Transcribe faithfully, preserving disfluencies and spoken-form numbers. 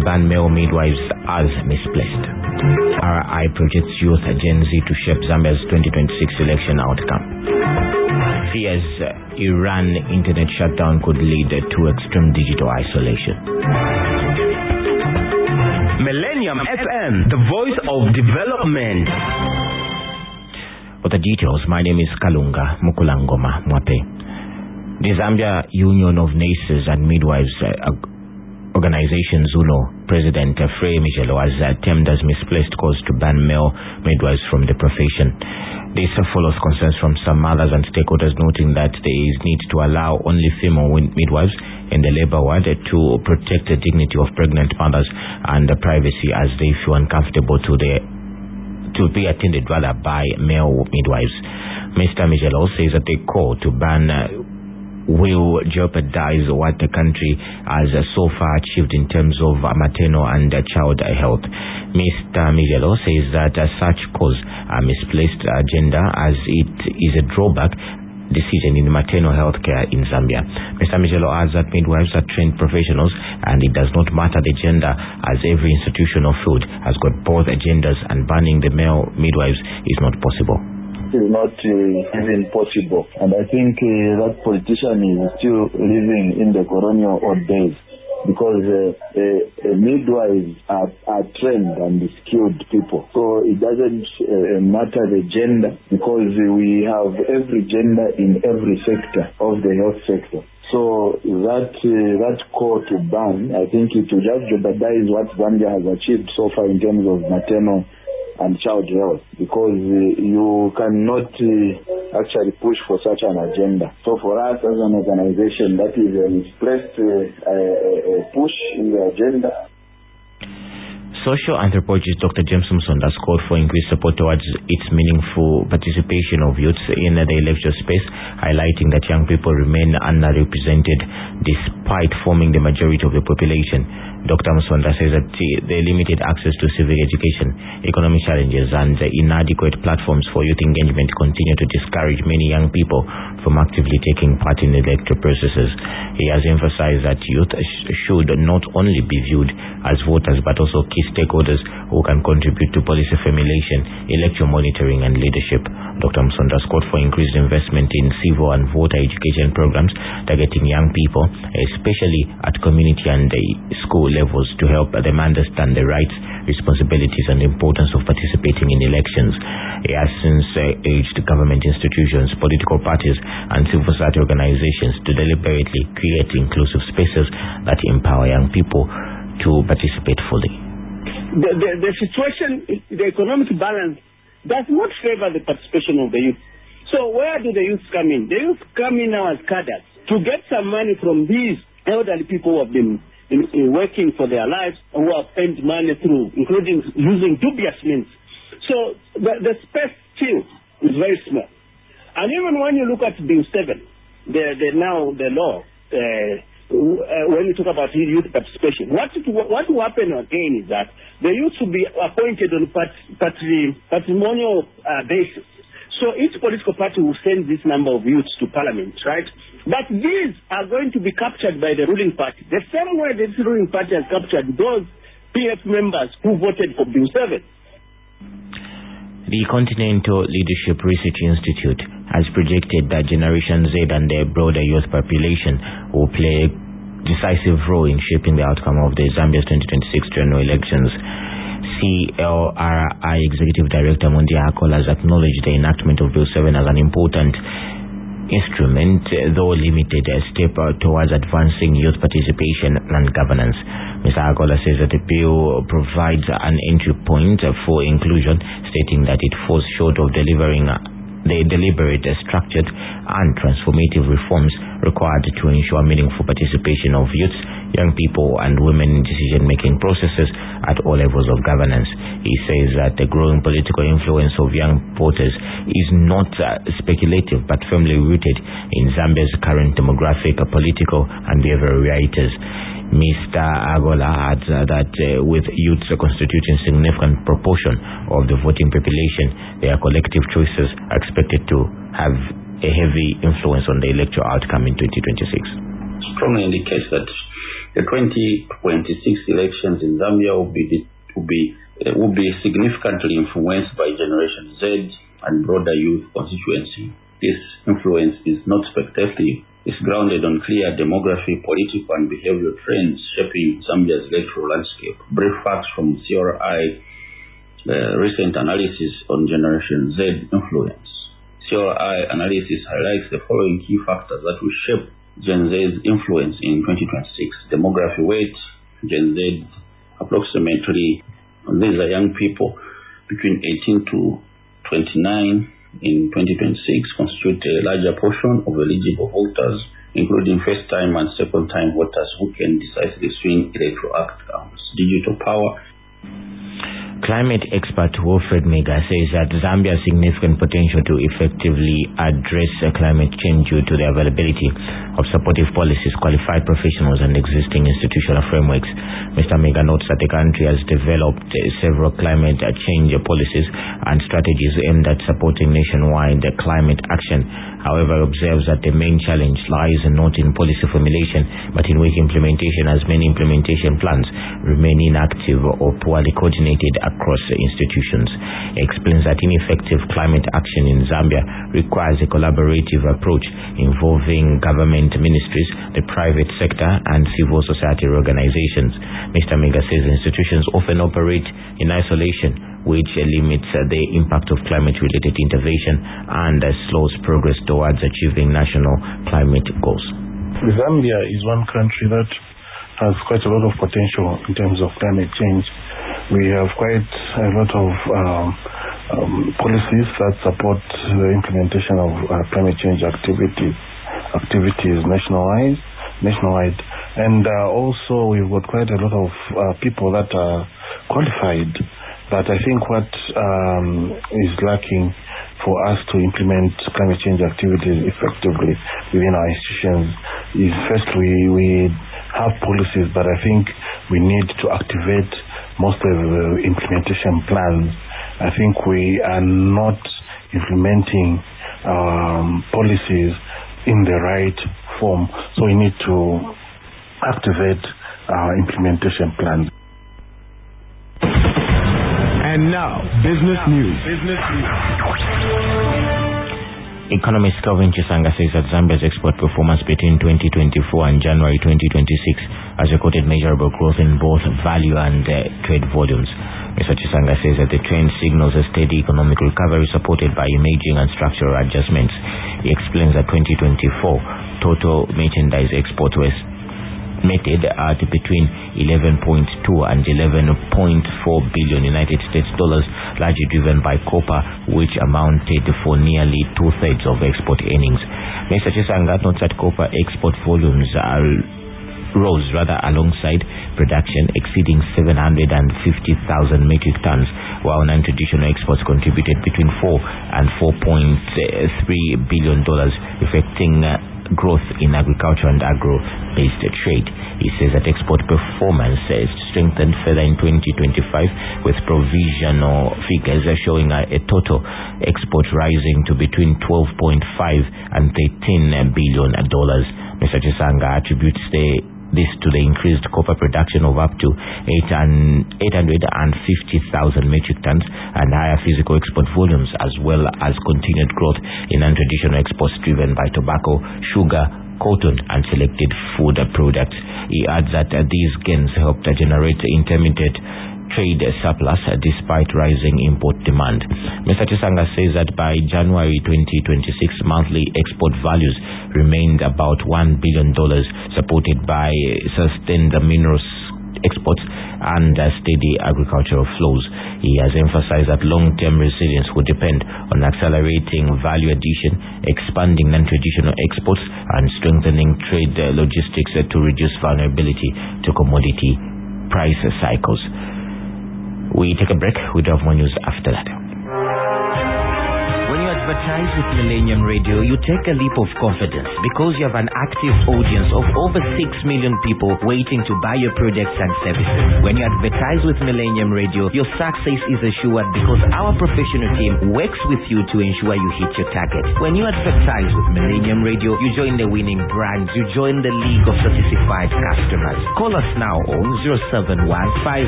ban male midwives as misplaced. R I projects youth Gen Z to shape Zambia's twenty twenty-six election outcome. Fears Iran internet shutdown could lead to extreme digital isolation. Millennium F M, the voice of development. For the details, my name is Kalunga Mukulangoma Mwape. The Zambia Union of Nurses and Midwives uh, Organization ZUNO President uh, Frey Mijelo has uh, termed as misplaced calls to ban male midwives from the profession. This uh, follows concerns from some mothers and stakeholders noting that there is need to allow only female midwives in the labor ward uh, to protect the dignity of pregnant mothers and uh, privacy as they feel uncomfortable to the to be attended rather by male midwives. Mister Mijelo says that the call to ban uh, will jeopardize what the country has uh, so far achieved in terms of uh, maternal and uh, child health. Mister Mijelo says that uh, such calls are misplaced agenda as it is a drawback decision in maternal health care in Zambia. Mister Mijelo adds that midwives are trained professionals and it does not matter the gender as every institution of food has got both genders and banning the male midwives is not possible. Is not uh, even possible, and I think uh, that politician is still living in the colonial old days, because uh, uh, midwives are, are trained and skilled people, so it doesn't uh, matter the gender, because we have every gender in every sector of the health sector. So that uh, that call to ban, I think it will just jeopardize what Zambia has achieved so far in terms of maternal and child health, because uh, you cannot uh, actually push for such an agenda. So for us as an organization, that is a misplaced uh, uh, push in the agenda. Social anthropologist Doctor James Msonda has called for increased support towards its meaningful participation of youths in the electoral space, highlighting that young people remain underrepresented despite forming the majority of the population. Doctor Msonda says that the limited access to civic education, economic challenges, and inadequate platforms for youth engagement continue to discourage many young people from actively taking part in electoral processes. He has emphasized that youth sh- should not only be viewed as voters but also key stakeholders who can contribute to policy formulation, electoral monitoring, and leadership. Doctor Msonda has called for increased investment in civil and voter education programs targeting young people, especially at community and school levels, to help them understand the rights, responsibilities, and importance of participating in elections. He has since uh, urged government institutions, political parties, and civil society organizations to deliberately create inclusive spaces that empower young people to participate fully. The, the, the situation, the economic balance does not favor the participation of the youth. So where do the youth come in? The youth come in now as cadres to get some money from these elderly people who have been in, in working for their lives, who have earned money through, including using dubious means. So the, the space still is very small. And even when you look at Bill seven, the, the now the law, uh, uh, when you talk about youth participation, what it, what will happen again is that the youth will be appointed on pat, patri, patrimonial uh, basis. So each political party will send this number of youths to parliament, right? But these are going to be captured by the ruling party. The same way this ruling party has captured those P F members who voted for Bill seven. The Continental Leadership Research Institute has projected that Generation Z and their broader youth population will play a decisive role in shaping the outcome of the Zambia's twenty twenty-six general elections. C L R I Executive Director Mondia Akola has acknowledged the enactment of Bill seven as an important instrument, though limited, a step towards advancing youth participation and governance. Mister Akola says that the bill provides an entry point for inclusion, stating that it falls short of delivering the deliberate, structured, and transformative reforms required to ensure meaningful participation of youths, young people, and women in decision-making processes at all levels of governance. He says that the growing political influence of young voters is not uh, speculative but firmly rooted in Zambia's current demographic, political, and behavioral realities. Mister Agola adds uh, that uh, with youths constituting a significant proportion of the voting population, their collective choices are expected to have a heavy influence on the electoral outcome in twenty twenty-six. Strongly indicates that the twenty twenty-six elections in Zambia will be will be uh, will be significantly influenced by Generation Z and broader youth constituency. This influence is not speculative. It's grounded on clear demography, political, and behavioral trends shaping Zambia's electoral landscape. Brief facts from C R I uh, recent analysis on Generation Z influence. C R I analysis highlights the following key factors that will shape Gen Z's influence in twenty twenty-six. Demography weight. Gen Z, approximately, these are young people between eighteen to twenty-nine in twenty twenty-six, constitute a larger portion of eligible voters, including first-time and second-time voters who can decisively swing electoral outcomes. Digital power. Climate expert Wilfred Mega says that Zambia has significant potential to effectively address climate change due to the availability of supportive policies, qualified professionals, and existing institutional frameworks. Mister Mega notes that the country has developed several climate change policies and strategies aimed at supporting nationwide climate action. However, observes that the main challenge lies not in policy formulation, but in weak implementation, as many implementation plans remain inactive or poorly coordinated across institutions. He explains that ineffective climate action in Zambia requires a collaborative approach involving government ministries, the private sector, and civil society organizations. Mister Mega says institutions often operate in isolation, which limits the impact of climate-related intervention and slows progress towards achieving national climate goals. Zambia is one country that has quite a lot of potential in terms of climate change. We have quite a lot of um, um, policies that support the implementation of uh, climate change activities, activities nationwide, nationwide, and uh, also we've got quite a lot of uh, people that are qualified. But I think what um, is lacking for us to implement climate change activities effectively within our institutions is, first, we, we have policies, but I think we need to activate most of the implementation plans. I think we are not implementing um, policies in the right form, so we need to activate our implementation plans. And now, business news. Business news. Economist Kelvin Chisanga says that Zambia's export performance between twenty twenty-four and January twenty twenty-six has recorded measurable growth in both value and uh, trade volumes. Mister Chisanga says that the trend signals a steady economic recovery supported by emerging and structural adjustments. He explains that twenty twenty-four total merchandise exports were estimated at between eleven point two and eleven point four billion United States dollars, largely driven by copper, which amounted for nearly two-thirds of export earnings. Mister Chisanga notes that copper export volumes are rose rather alongside production, exceeding seven hundred fifty thousand metric tons, while non-traditional exports contributed between four and four point three billion dollars, affecting uh, growth in agriculture and agro-based trade. He says that export performance is strengthened further in twenty twenty-five, with provisional figures showing a, a total export rising to between twelve point five and thirteen billion dollars. Mister Chisanga attributes the this to the increased copper production of up to eight hundred fifty thousand metric tons and higher physical export volumes, as well as continued growth in non-traditional exports driven by tobacco, sugar, cotton, and selected food products. He adds that these gains helped generate intermediate trade surplus despite rising import demand. Mister Chisanga says that by January twenty twenty-six, monthly export values remained about one billion dollars, supported by sustained minerals exports and steady agricultural flows. He has emphasized that long-term resilience would depend on accelerating value addition, expanding non-traditional exports, and strengthening trade logistics to reduce vulnerability to commodity price cycles. We take a break. We do have more news after that. When you're advertise with Millennium Radio, you take a leap of confidence because you have an active audience of over six million people waiting to buy your products and services. When you advertise with Millennium Radio, your success is assured because our professional team works with you to ensure you hit your target. When you advertise with Millennium Radio, you join the winning brands. You join the league of satisfied customers. Call us now on zero seven one five